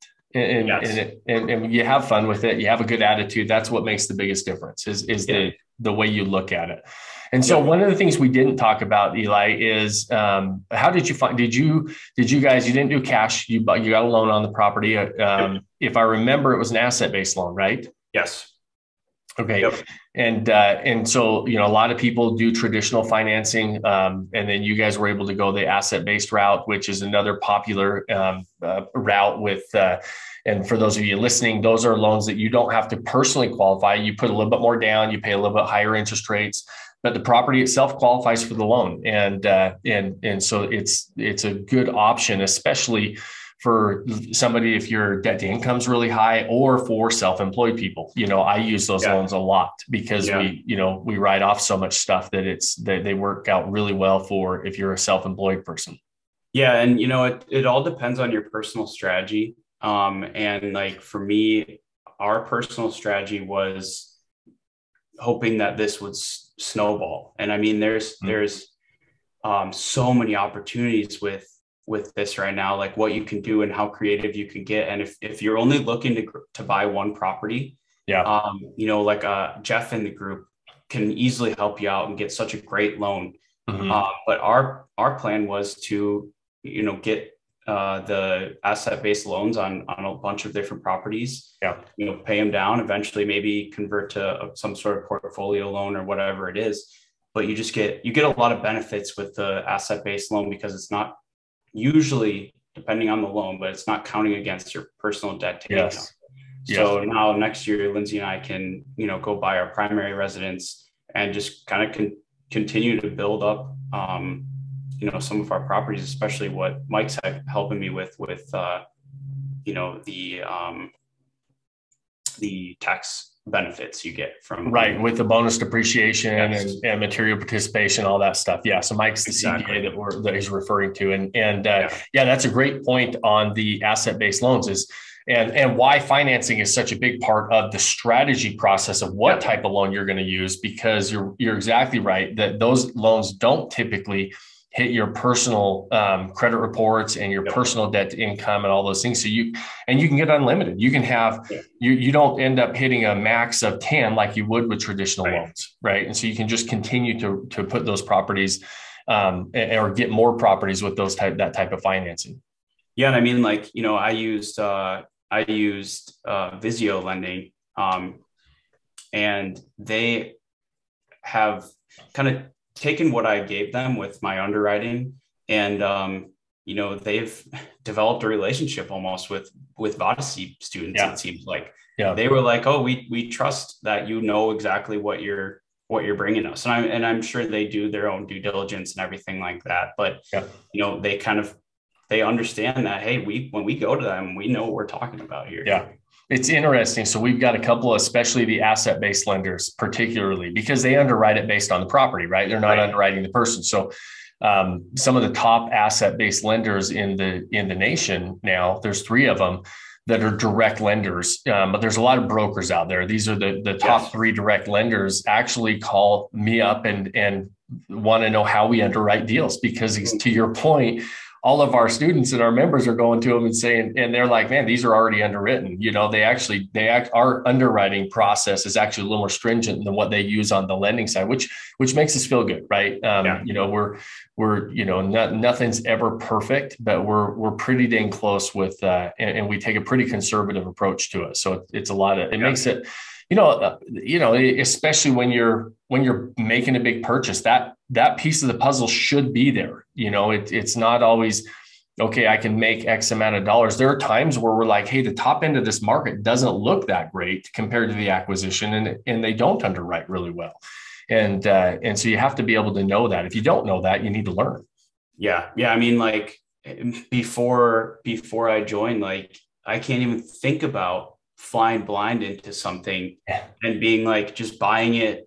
And you have fun with it. You have a good attitude. That's what makes the biggest difference is the way you look at it. And so one of the things we didn't talk about, Eli, is how did you find, did you guys, you didn't do cash, you got a loan on the property. If I remember, it was an asset-based loan, right? Yes. Okay. Yep. And so, a lot of people do traditional financing. And then you guys were able to go the asset-based route, which is another popular route with, and for those of you listening, those are loans that you don't have to personally qualify. You put a little bit more down, you pay a little bit higher interest rates, but the property itself qualifies for the loan. And so it's a good option, especially for somebody, if your debt to income is really high, or for self-employed people. I use those loans a lot because we write off so much stuff that they work out really well for if you're a self-employed person. Yeah. And, it all depends on your personal strategy. And like for me, our personal strategy was hoping that this would snowball. And I mean, there's so many opportunities with this right now, like what you can do and how creative you can get. And if you're only looking to buy one property, like Jeff in the group can easily help you out and get such a great loan. But our plan was to, get the asset-based loans on a bunch of different properties, pay them down, eventually maybe convert to some sort of portfolio loan or whatever it is. But you get a lot of benefits with the asset-based loan because it's not usually, depending on the loan, but it's not counting against your personal debt to income. So now next year, Lindsay and I can, go buy our primary residence and just kind of continue to build up, some of our properties, especially what Mike's helping me with the tax benefits you get from with the bonus depreciation and material participation, all that stuff. Yeah. So Mike's the CPA that he's referring to. And that's a great point on the asset-based loans and why financing is such a big part of the strategy process of what type of loan you're going to use, because you're exactly right that those loans don't typically hit your personal credit reports and your personal debt to income and all those things. So you can get unlimited. You can have, you don't end up hitting a max of 10 like you would with traditional loans. Right. And so you can just continue to put those properties or get more properties with that type of financing. Yeah. And I mean, like, I used Visio lending and they have kind of taken what I gave them with my underwriting and, they've developed a relationship almost with Vodyssey students. It seems like they were like, oh, we trust that, exactly what you're bringing us. And I'm sure they do their own due diligence and everything like that. But, they understand that, hey, when we go to them, we know what we're talking about here. Yeah. It's interesting. So we've got a couple, especially the asset-based lenders, particularly because they underwrite it based on the property, right? They're not underwriting the person. So some of the top asset-based lenders in the nation now, there's 3 of them. that are direct lenders. But there's a lot of brokers out there. These are the top Yes. 3 direct lenders actually call me up and want to know how we underwrite deals, because to your point, all of our students and our members are going to them and saying, and they're like, man, these are already underwritten. Our underwriting process is actually a little more stringent than what they use on the lending side, which makes us feel good, right? Nothing's ever perfect, but we're pretty dang close with, and we take a pretty conservative approach to it. So it's a lot of, it makes it, especially when you're making a big purchase, that piece of the puzzle should be there. It's not always, okay, I can make X amount of dollars. There are times where we're like, hey, the top end of this market doesn't look that great compared to the acquisition, and they don't underwrite really well. And so you have to be able to know that. If you don't know that, you need to learn. Yeah. I mean, like before I joined, like I can't even think about flying blind into something and being like, just buying it,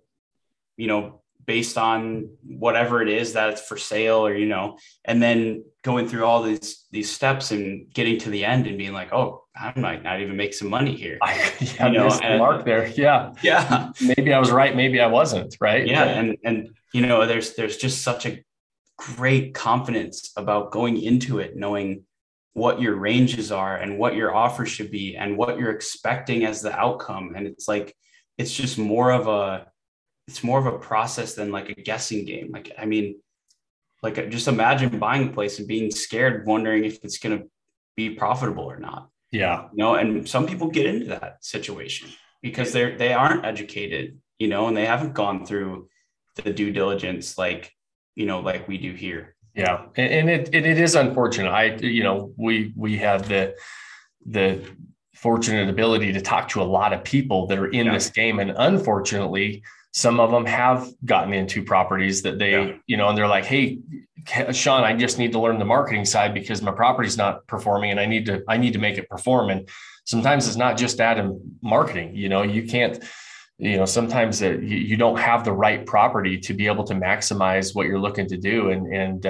based on whatever it is that it's for sale, or, and then going through all these steps and getting to the end and being like, oh, I might not even make some money here. Missed the mark there. Yeah. Maybe I was right. Maybe I wasn't, right? Yeah. And there's just such a great confidence about going into it, knowing what your ranges are and what your offer should be and what you're expecting as the outcome. And it's like, it's just more of a process than like a guessing game. Like, I mean, like just imagine buying a place and being scared, wondering if it's going to be profitable or not. Yeah. And some people get into that situation because they aren't educated, and they haven't gone through the due diligence like we do here. Yeah. And it is unfortunate. We have the fortunate ability to talk to a lot of people that are in this game. And unfortunately, some of them have gotten into properties that they, and they're like, hey, Sean, I just need to learn the marketing side because my property's not performing and I need to make it perform. And sometimes it's not just that in marketing, you can't, sometimes you don't have the right property to be able to maximize what you're looking to do. And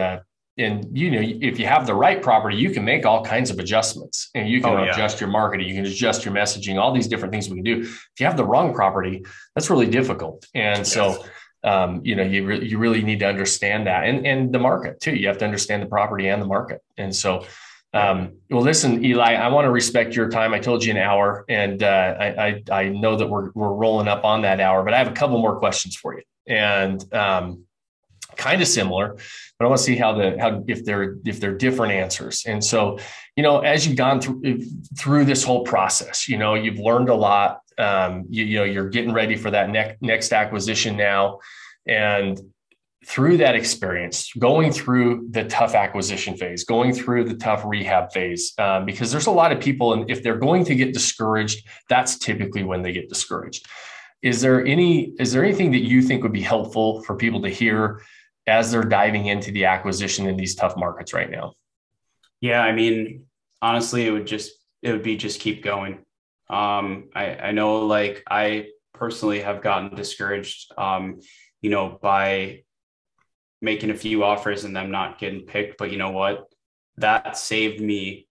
if you have the right property, you can make all kinds of adjustments, and you can adjust your marketing, you can adjust your messaging, all these different things we can do. If you have the wrong property, that's really difficult. And so, you really need to understand that, and the market too. You have to understand the property and the market. And so, well, listen, Eli, I want to respect your time. I told you an hour, and I know that we're rolling up on that hour, but I have a couple more questions for you, and kind of similar, but I want to see if they're different answers. And so, as you've gone through this whole process, you've learned a lot. You're getting ready for that next acquisition now, and through that experience, going through the tough acquisition phase, going through the tough rehab phase, because there's a lot of people, and if they're going to get discouraged, that's typically when they get discouraged. Is there anything that you think would be helpful for people to hear as they're diving into the acquisition in these tough markets right now? Yeah. I mean, honestly, it would be just keep going. I know, like, I personally have gotten discouraged, by making a few offers and them not getting picked. But you know what? That saved me,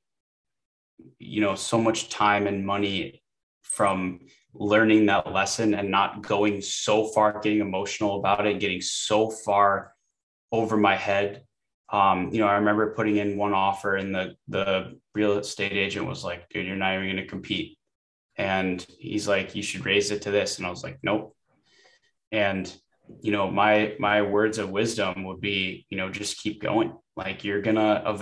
so much time and money from learning that lesson and not going so far, getting emotional about it, getting so far over my head. I remember putting in one offer and the real estate agent was like, dude, you're not even going to compete. And he's like, you should raise it to this. And I was like, nope. And, my words of wisdom would be, just keep going. Like, you're going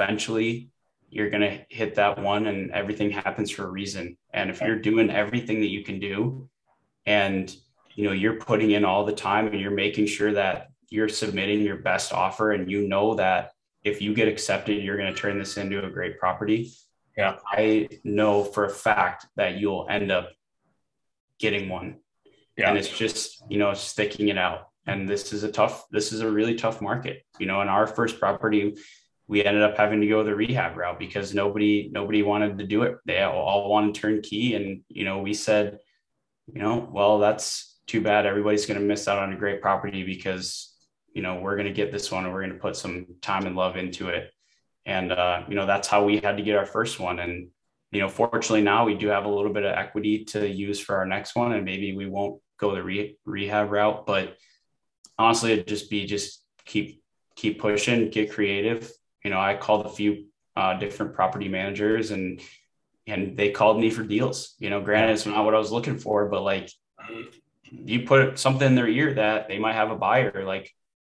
to hit that one, and everything happens for a reason. And if you're doing everything that you can do, and, you're putting in all the time, and you're making sure that you're submitting your best offer, and that if you get accepted, you're going to turn this into a great property. Yeah. I know for a fact that you'll end up getting one. Yeah. And it's just, sticking it out. And this is a really tough market. In our first property, we ended up having to go the rehab route because nobody wanted to do it. They all wanted turnkey. And, we said, well, that's too bad. Everybody's going to miss out on a great property because, we're going to get this one and we're going to put some time and love into it. And, that's how we had to get our first one. And, Fortunately now we do have a little bit of equity to use for our next one, and maybe we won't go the rehab route, but honestly, it'd just be keep pushing, get creative. I called a few different property managers and they called me for deals. Granted, it's not what I was looking for, but like you put something in their ear that they might have a buyer, like,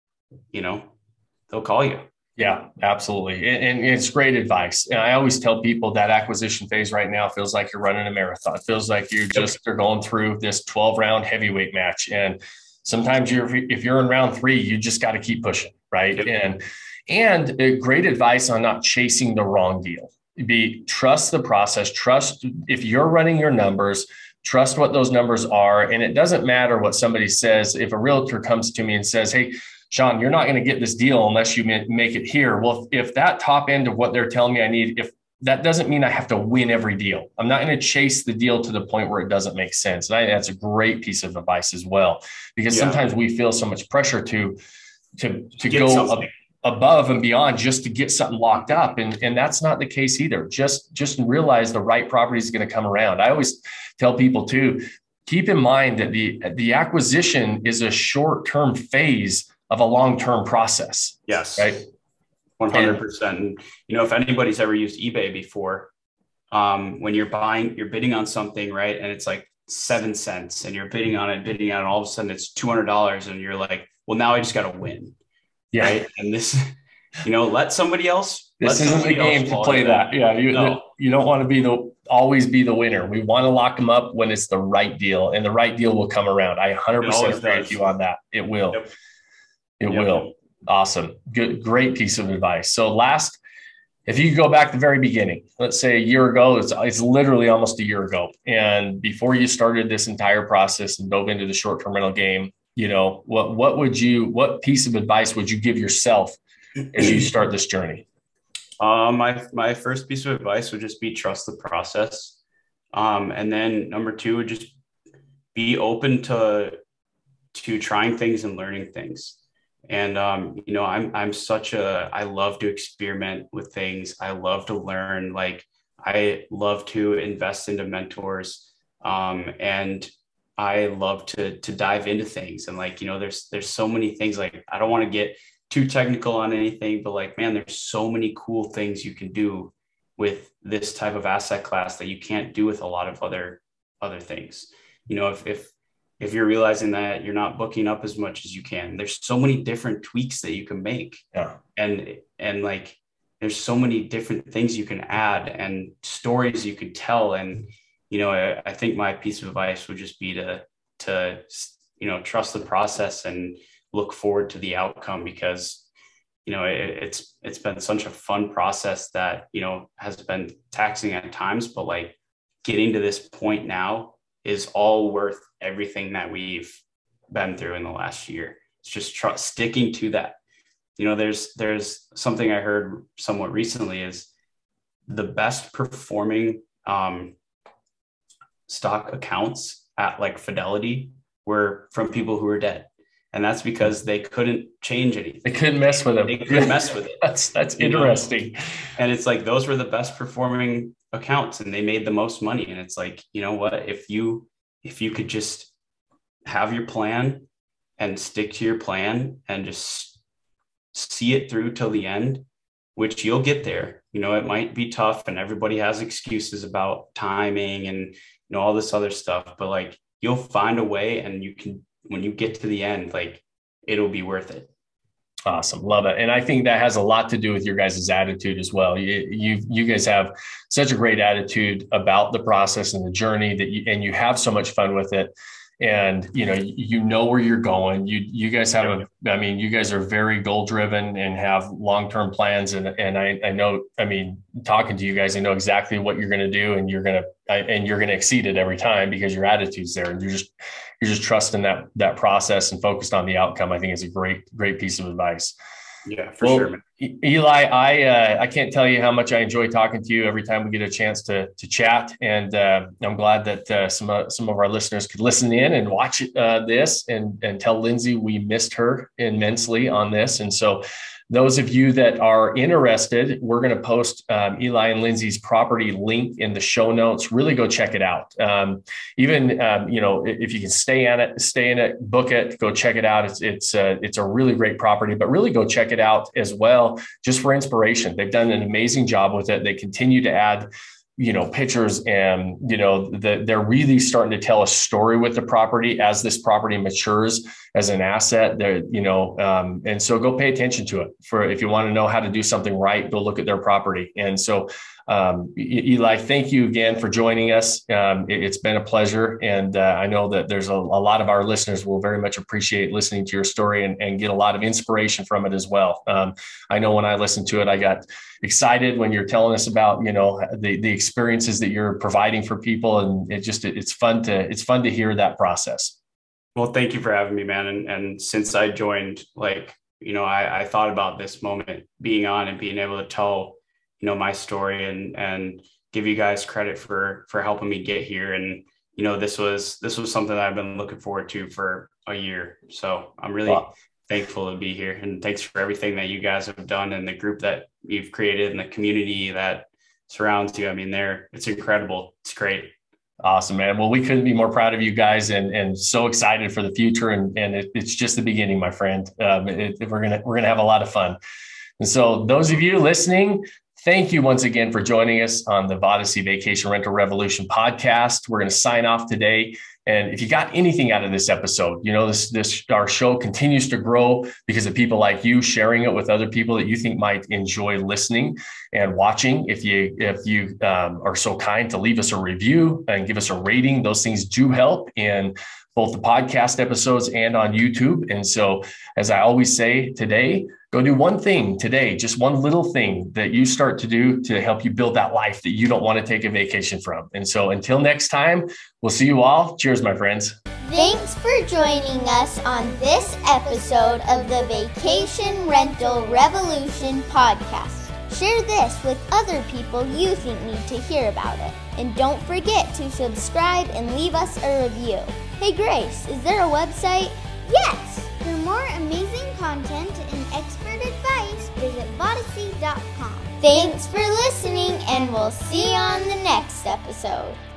they'll call you. Yeah, absolutely. And it's great advice. And I always tell people that acquisition phase right now feels like you're running a marathon. It feels like they're going through this 12-round heavyweight match. And sometimes if you're in round 3, you just got to keep pushing, right? Yep. And great advice on not chasing the wrong deal. Trust the process. Trust if you're running your numbers, trust what those numbers are. And it doesn't matter what somebody says. If a realtor comes to me and says, hey, Sean, you're not going to get this deal unless you make it here. Well, if that top end of what they're telling me I need, if that doesn't mean I have to win every deal. I'm not going to chase the deal to the point where it doesn't make sense. And I think that's a great piece of advice as well, because sometimes we feel so much pressure to go above and beyond just to get something locked up. And that's not the case either. Just realize the right property is going to come around. I always tell people too, keep in mind that the acquisition is a short-term phase of a long-term process. Yes. Right. 100%. And, if anybody's ever used eBay before, when you're bidding on something, right, and it's like 7 cents and you're bidding on it, all of a sudden it's $200 and you're like, well, now I just got to win. Yeah. Right. And this, let somebody else. This isn't the game to play that. Yeah. You don't want to always be the winner. We want to lock them up when it's the right deal, and the right deal will come around. I 100% agree with you on that. It will. Yep. It will. Awesome. Good. Great piece of advice. So if you go back to the very beginning, let's say a year ago, it's literally almost a year ago. And before you started this entire process and dove into the short-term rental game, what piece of advice would you give yourself as you start this journey? My first piece of advice would just be trust the process. And then number 2 would just be open to trying things and learning things. And, I love to experiment with things. I love to learn, like I love to invest into mentors. And I love to dive into things. And there's so many things, like, I don't want to get too technical on anything, but like, man, there's so many cool things you can do with this type of asset class that you can't do with a lot of other things. If you're realizing that you're not booking up as much as you can, there's so many different tweaks that you can make. Yeah. And like, there's so many different things you can add and stories you can tell. And, I think my piece of advice would just be to trust the process and look forward to the outcome, because, it's been such a fun process that, has been taxing at times, but like getting to this point now is all worth everything that we've been through in the last year. It's just sticking to that. There's something I heard somewhat recently is the best performing stock accounts at like Fidelity were from people who were dead. And that's because they couldn't change anything. They couldn't mess with them. They couldn't mess with it. That's interesting. And it's like, those were the best performing accounts and they made the most money. And it's like, you know what, if you could just have your plan and stick to your plan and just see it through till the end, which you'll get there. It might be tough and everybody has excuses about timing and, all this other stuff, but like, you'll find a way, and you can, when you get to the end, like, it'll be worth it. Awesome. Love it. And I think that has a lot to do with your guys' attitude as well. You guys have such a great attitude about the process and the journey and you have so much fun with it. And, you know where you're going. You guys have you guys are very goal driven and have long-term plans. And I know, talking to you guys, I know exactly what you're going to do, and you're going to exceed it every time because your attitude's there, and you're just trusting that process and focused on the outcome. I think is a great piece of advice. Yeah, for sure, man. Eli, I can't tell you how much I enjoy talking to you every time we get a chance to chat. And I'm glad that some of our listeners could listen in and watch this and tell Lindsay we missed her immensely on this. And so those of you that are interested, we're going to post Eli and Lindsay's property link in the show notes. Really go check it out. If you can stay in it, book it, go check it out. It's a really great property, but really go check it out as well, just for inspiration. They've done an amazing job with it. They continue to add pictures, and they're really starting to tell a story with the property as this property matures as an asset. And so go pay attention to it. For if you want to know how to do something right, go look at their property. And so Eli, thank you again for joining us. It's been a pleasure, and I know that there's a lot of our listeners will very much appreciate listening to your story and get a lot of inspiration from it as well. I know when I listened to it, I got excited when you're telling us about the experiences that you're providing for people, and it's fun to hear that process. Well, thank you for having me, man. And since I joined, I thought about this moment being on and being able to tell my story and give you guys credit for helping me get here. And, this was something that I've been looking forward to for a year. So I'm really thankful to be here, and thanks for everything that you guys have done and the group that you've created and the community that surrounds you. I mean, it's incredible. It's great. Awesome, man. Well, we couldn't be more proud of you guys, and so excited for the future. And it's just the beginning, my friend. We're gonna have a lot of fun. And so those of you listening, thank you once again for joining us on the Vodacy Vacation Rental Revolution podcast. We're going to sign off today. And if you got anything out of this episode, our show continues to grow because of people like you sharing it with other people that you think might enjoy listening and watching. If you are so kind to leave us a review and give us a rating, those things do help in both the podcast episodes and on YouTube. And so, as I always say today, go do one thing today, just one little thing that you start to do to help you build that life that you don't want to take a vacation from. And so until next time, we'll see you all. Cheers, my friends. Thanks for joining us on this episode of the Vacation Rental Revolution podcast. Share this with other people you think need to hear about it. And don't forget to subscribe and leave us a review. Hey Grace, is there a website? Yes! For more amazing content and expert advice, visit Vodacy.com. Thanks for listening, and we'll see you on the next episode.